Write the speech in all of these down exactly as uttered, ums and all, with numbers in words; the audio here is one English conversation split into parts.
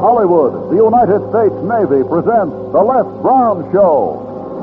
Hollywood, the United States Navy presents The Les Brown Show.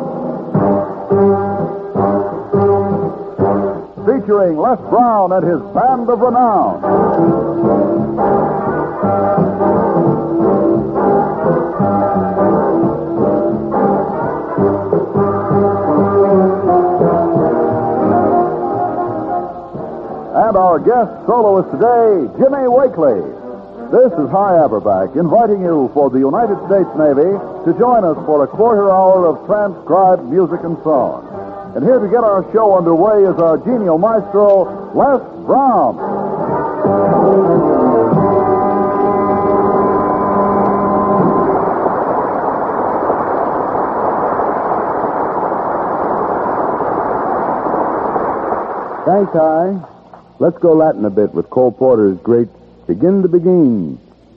Featuring Les Brown and his band of renown. And our guest soloist today, Jimmy Wakely. This is Hy Averback inviting you for the United States Navy to join us for a quarter hour of transcribed music and song. And here to get our show underway is our genial maestro, Les Brown. Thanks, Hy. Let's go Latin a bit with Cole Porter's great Begin to Begin.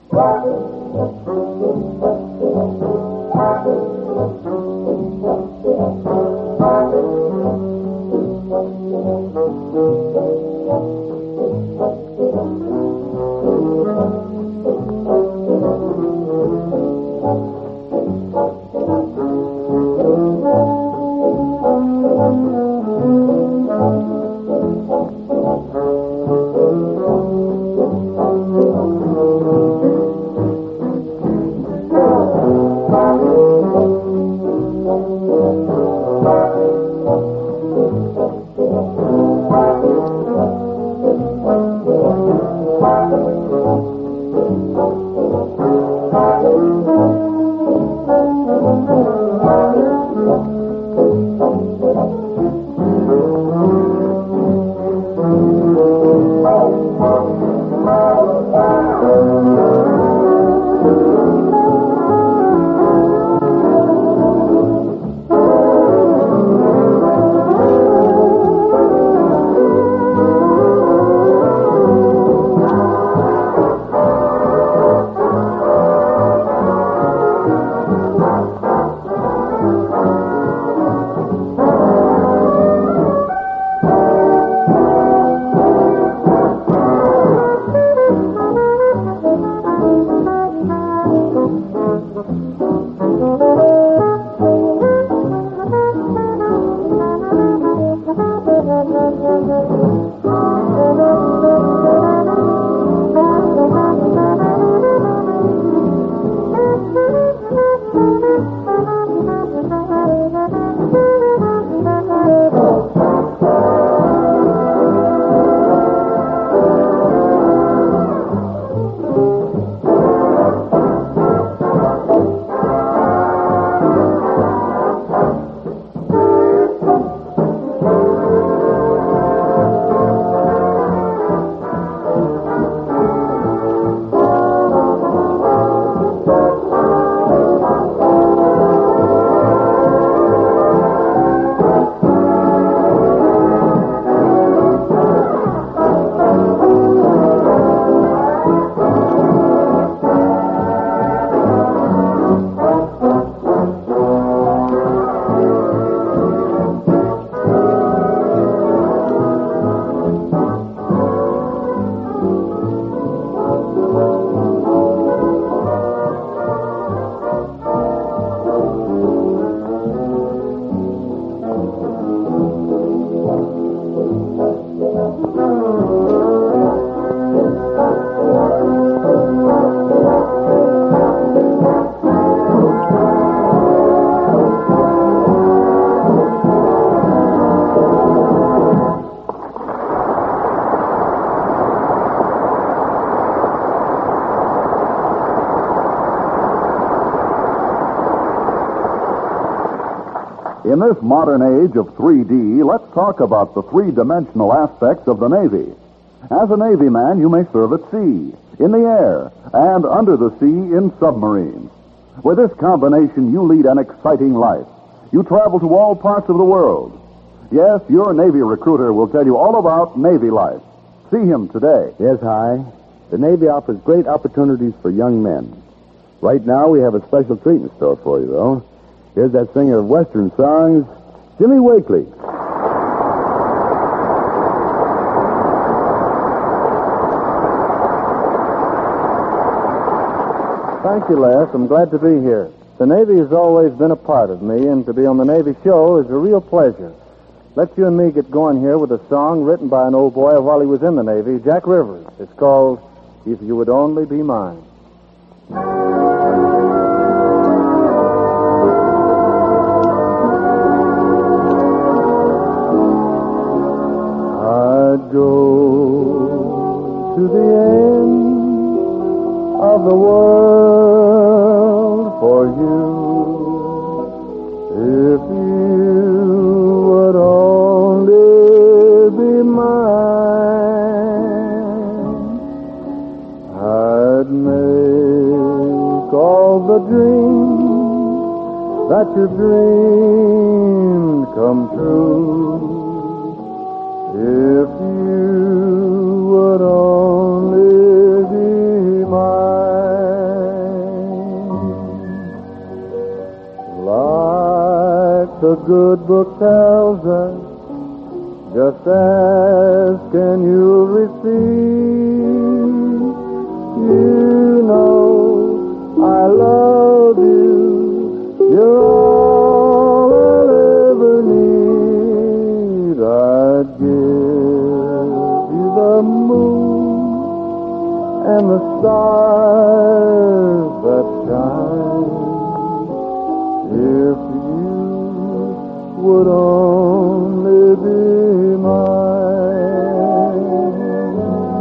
In this modern age of three D, let's talk about the three-dimensional aspects of the Navy. As a Navy man, you may serve at sea, in the air, and under the sea in submarines. With this combination, you lead an exciting life. You travel to all parts of the world. Yes, your Navy recruiter will tell you all about Navy life. See him today. Yes, Hy. The Navy offers great opportunities for young men. Right now, we have a special treat in store for you, though. Here's that singer of Western songs, Jimmy Wakely. Thank you, Les. I'm glad to be here. The Navy has always been a part of me, and to be on the Navy show is a real pleasure. Let's you and me get going here with a song written by an old boy while he was in the Navy, Jack Rivers. It's called If You Would Only Be Mine. I'd go to the end of the world for you if you would only be mine. I'd make all the dreams that you dreamed come true if you would only be mine. Like the good book tells us, just ask and you'll receive. You know I love you. You're all I'll ever need. I'd give you the moon and the stars that shine if you would only be mine.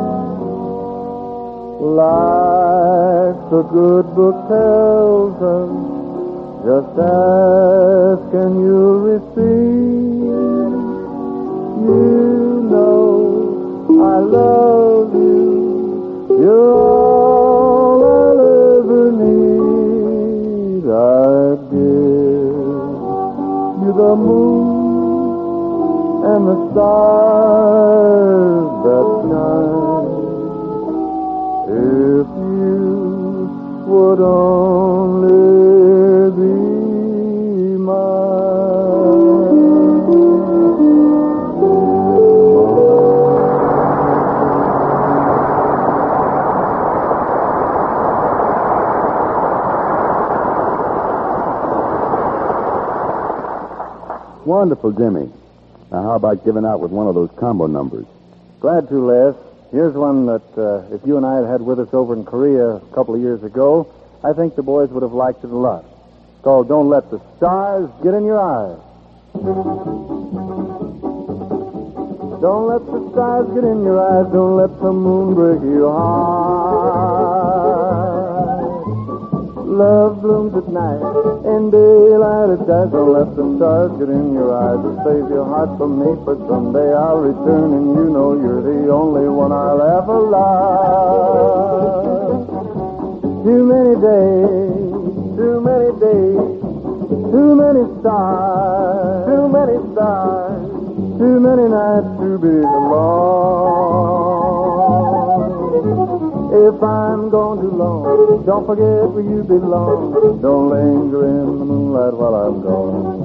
Like the good book tells us, just ask and you'll receive. You know I love you. You're all I'll ever need. I'd give you the moon and the stars that shine if you would only be Wonderful, Jimmy. Now, how about giving out with one of those combo numbers? Glad to, Les. Here's one that uh, if you and I had had with us over in Korea a couple of years ago, I think the boys would have liked it a lot. It's called Don't Let the Stars Get in Your Eyes. Don't let the stars get in your eyes. Don't let the moon break your heart. Love blooms at night, in daylight it dies. Don't let the stars get in your eyes. It'll save your heart from me, for someday I'll return, and you know you're the only one I'll ever love. Too many days, too many days, too many stars, too many stars, too many nights to be alone. If I'm gone too long, don't forget where you belong. Don't linger in the moonlight while I'm gone.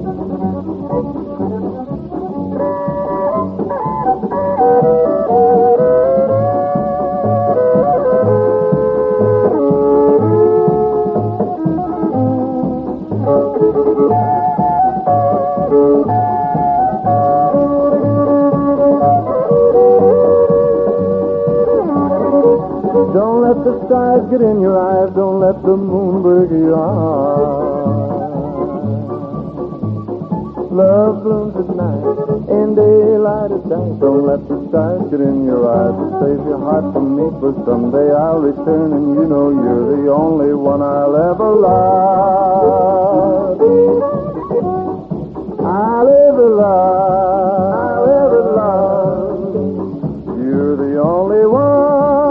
Don't let the stars get in your eyes. Don't let the moon break your heart. Love blooms at night, in daylight at night. Don't let the stars get in your eyes. It'll save your heart from me, for someday I'll return, and you know you're the only one I'll ever love. I'll ever love. I'll ever love. You're the only one.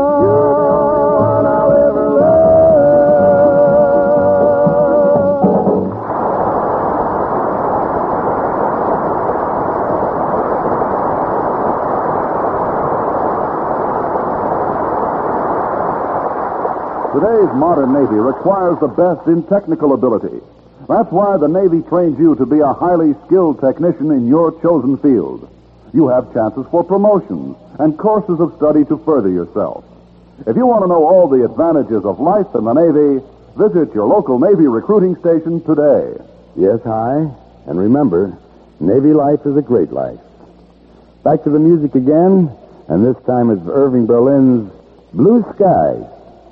Today's modern Navy requires the best in technical ability. That's why the Navy trains you to be a highly skilled technician in your chosen field. You have chances for promotions and courses of study to further yourself. If you want to know all the advantages of life in the Navy, Visit your local Navy recruiting station today. Yes, hi. And remember, Navy life is a great life. Back to the music again, and this time it's Irving Berlin's Blue Sky.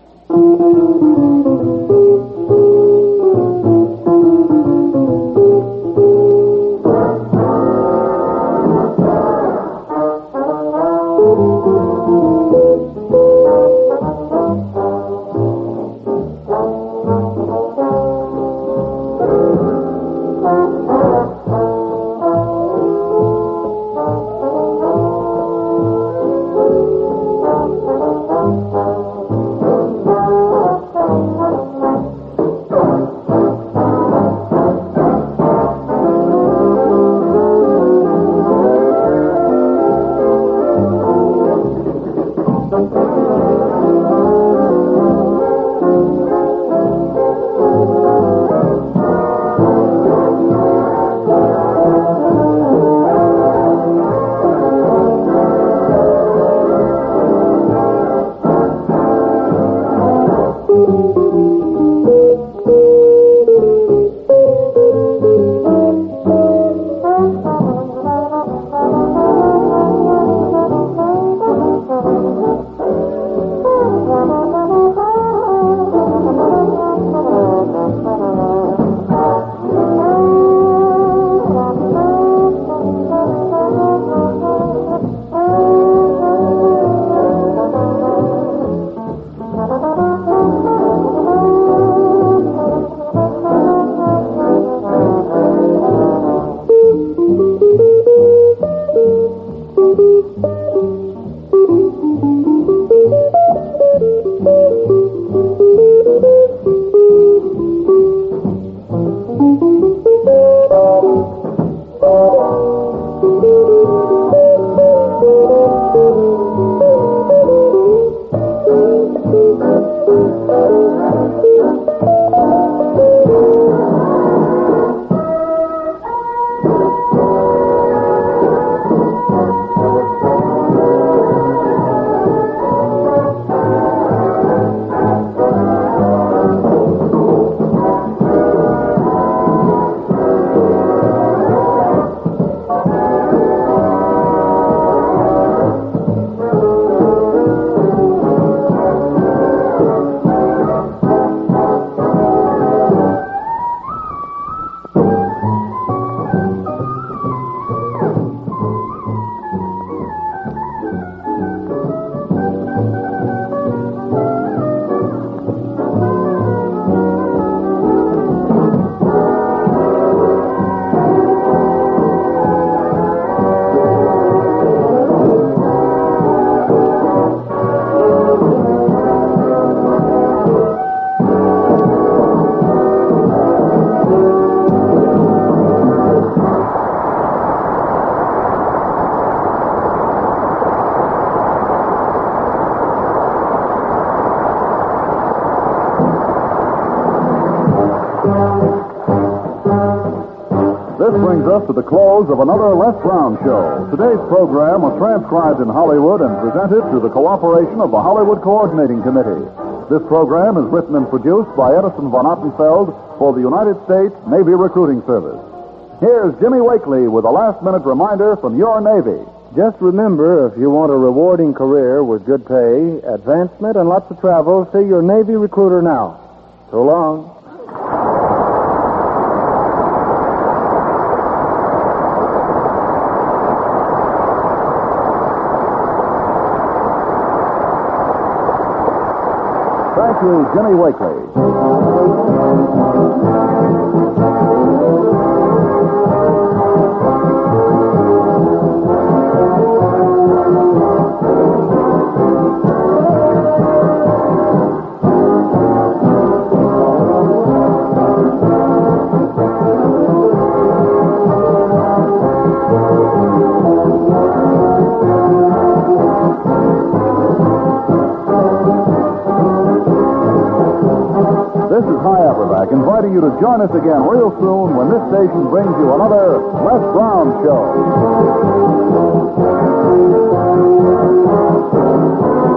This brings us to the close of another Les Brown Show. Today's program was transcribed in Hollywood and presented through the cooperation of the Hollywood Coordinating Committee. This program is written and produced by Edison von Ottenfeld for the United States Navy Recruiting Service. Here's Jimmy Wakely with a last-minute reminder from your Navy. Just remember, if you want a rewarding career with good pay, advancement, and lots of travel, see your Navy recruiter now. So long. Thank you, Jimmy Wakely. This is High Upperback inviting you to join us again real soon when this station brings you another Les Brown Show.